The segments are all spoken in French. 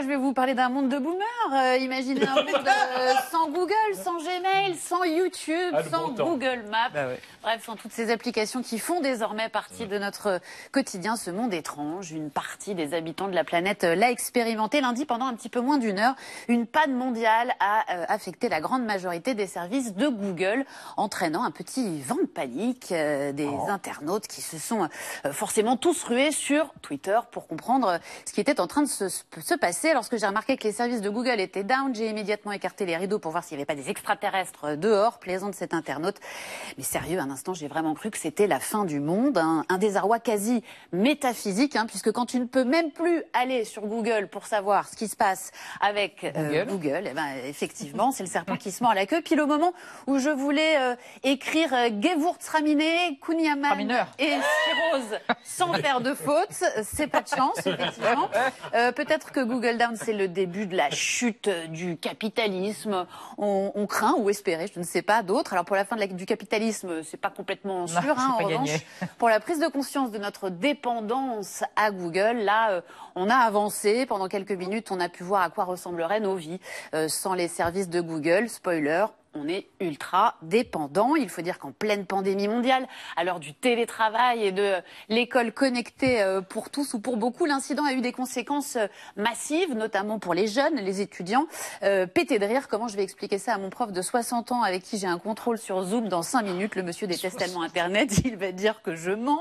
vais vous parler d'un monde de boomers. Imaginez un monde sans Google, sans Gmail, sans YouTube, sans Google Maps. Bah ouais. Bref, sans toutes ces applications qui font désormais partie de notre quotidien, ce monde étrange. Une partie des habitants de la planète l'a expérimenté lundi pendant un petit peu moins d'une heure. Une panne mondiale a affecté la grande majorité des services de Google, entraînant un petit vent de panique des internautes qui se sont forcément tous rués sur Twitter pour comprendre ce qui était en train de se passer. Lorsque j'ai remarqué que les services de Google étaient down, j'ai immédiatement écarté les rideaux pour voir s'il n'y avait pas des extraterrestres dehors, plaisante cet internaute. Mais sérieux, un instant, j'ai vraiment cru que c'était la fin du monde, un désarroi quasi métaphysique, puisque quand tu ne peux même plus aller sur Google pour savoir ce qui se passe avec Google, eh ben, effectivement, c'est le serpent qui se mord la queue. Pile au moment où je voulais écrire Gewurztraminer, Kouign-Amann et Cirrhose sans faire de faute, c'est pas de chance, effectivement. Peut-être que Google Down, c'est le début de la chute du capitalisme. On craint ou espérait, je ne sais pas, d'autres. Alors pour la fin du capitalisme, c'est pas complètement sûr. En revanche, pour la prise de conscience de notre dépendance à Google, là, on a avancé. Pendant quelques minutes, on a pu voir à quoi ressembleraient nos vies sans les services de Google. Spoiler. On est ultra dépendant. Il faut dire qu'en pleine pandémie mondiale, à l'heure du télétravail et de l'école connectée pour tous ou pour beaucoup, l'incident a eu des conséquences massives, notamment pour les jeunes, les étudiants. Pété de rire, comment je vais expliquer ça à mon prof de 60 ans avec qui j'ai un contrôle sur Zoom dans 5 minutes. Le monsieur déteste tellement Internet, il va dire que je mens.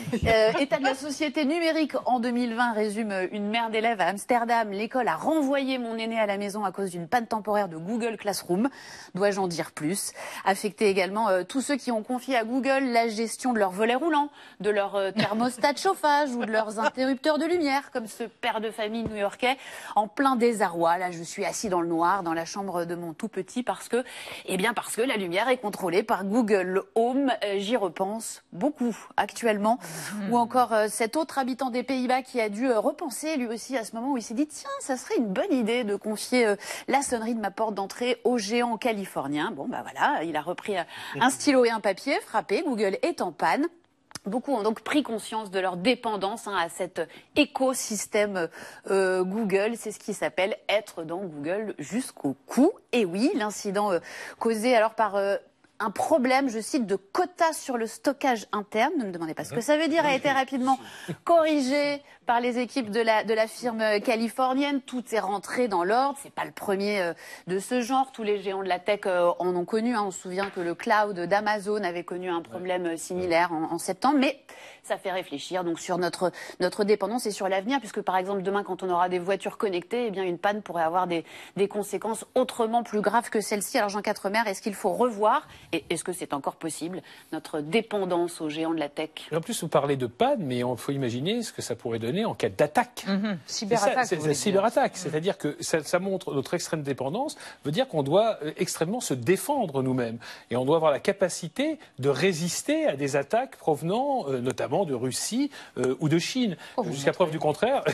État de la société numérique en 2020 résume une mère d'élève à Amsterdam. L'école a renvoyé mon aîné à la maison à cause d'une panne temporaire de Google Classroom. Dois-je en dire plus? Affecter également tous ceux qui ont confié à Google la gestion de leur volet roulant, de leur thermostat de chauffage ou de leurs interrupteurs de lumière, comme ce père de famille new-yorkais en plein désarroi. Là, je suis assis dans le noir, dans la chambre de mon tout petit, parce que la lumière est contrôlée par Google Home. J'y repense beaucoup actuellement. Ou encore cet autre habitant des Pays-Bas qui a dû repenser lui aussi à ce moment où il s'est dit tiens, ça serait une bonne idée de confier la sonnerie de ma porte d'entrée au géant californien. Bon, bah voilà, il a repris un stylo et un papier, frappé, Google est en panne. Beaucoup ont donc pris conscience de leur dépendance à cet écosystème Google. C'est ce qui s'appelle être dans Google jusqu'au cou. Et oui, l'incident causé alors par un problème, je cite, de quota sur le stockage interne, ne me demandez pas ce que ça veut dire, a été rapidement corrigé par les équipes de la firme californienne. Tout est rentré dans l'ordre. C'est pas le premier de ce genre. Tous les géants de la tech en ont connu. On se souvient que le cloud d'Amazon avait connu un problème similaire en septembre. Mais ça fait réfléchir donc sur notre dépendance et sur l'avenir, puisque par exemple demain, quand on aura des voitures connectées, eh bien une panne pourrait avoir des conséquences autrement plus graves que celle-ci. Alors Jean Quatremer, est-ce qu'il faut revoir, et est-ce que c'est encore possible, notre dépendance aux géants de la tech? En plus, vous parlez de panne, mais il faut imaginer ce que ça pourrait donner en cas d'attaque. Cyberattaque. C'est cyberattaque. C'est-à-dire que ça montre notre extrême dépendance, veut dire qu'on doit extrêmement se défendre nous-mêmes. Et on doit avoir la capacité de résister à des attaques provenant notamment de Russie ou de Chine. Jusqu'à preuve du contraire,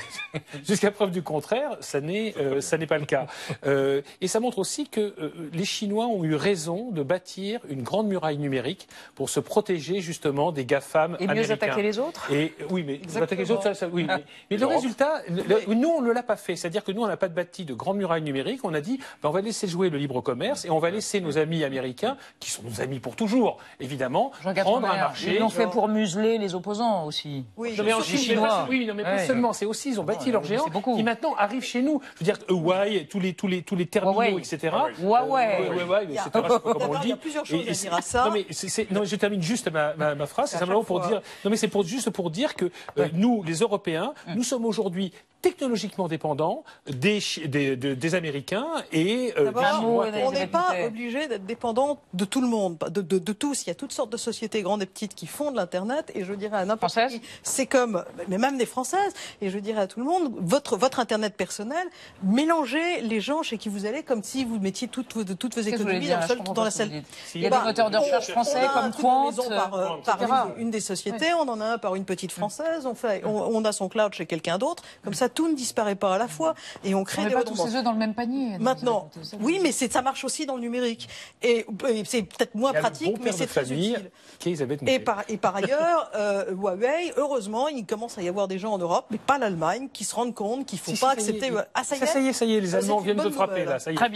ça n'est pas le cas. Et ça montre aussi que les Chinois ont eu raison de bâtir une grande muraille numérique pour se protéger justement des GAFAM américains. Et mieux attaquer les autres. Et oui, mais attaquer les autres, oui. Mais le résultat, nous on ne l'a pas fait. C'est-à-dire que nous on n'a pas bâti de grande muraille numérique. On a dit, on va laisser jouer le libre commerce et on va laisser nos amis américains, qui sont nos amis pour toujours, évidemment, prendre un marché. Ils l'ont fait pour museler les opposants aussi. Oui, mais en Chine, mais pas seulement. C'est aussi, ils ont bâti leurs géants qui maintenant arrivent chez nous. Je veux dire, Huawei, tous les terminaux, etc. Huawei, etc. Je sais pas comment on le dit. Il y a plusieurs choses à dire à ça. Non, je termine juste ma phrase. C'est simplement pour dire. Non, mais c'est juste pour dire que nous, les Européens, nous sommes aujourd'hui technologiquement dépendants des Américains et on n'est pas obligé d'être dépendant de tout le monde, de tous. Il y a toutes sortes de sociétés grandes et petites qui font de l'internet, et je dirais à n'importe qui, c'est comme, mais même des Françaises, et je dirais à tout le monde, votre internet personnel, mélangez les gens chez qui vous allez comme si vous mettiez toutes vos économies dans la salle. Il y a des moteurs de recherche français comme Quant, par une des sociétés, on en a un par une petite française, on a son cloud chez quelqu'un d'autre, comme ça tout ne disparaît pas à la fois et on crée des redondances. On met pas tous ses œufs dans le même panier. Maintenant, oui, mais ça marche aussi dans le numérique. Et c'est peut-être moins pratique, mais c'est très utile. Et par ailleurs, Huawei, heureusement, il commence à y avoir des gens en Europe, mais pas l'Allemagne, qui se rendent compte qu'il ne faut pas accepter... Ah, ça y est, les Allemands viennent de frapper, là. Ça y est.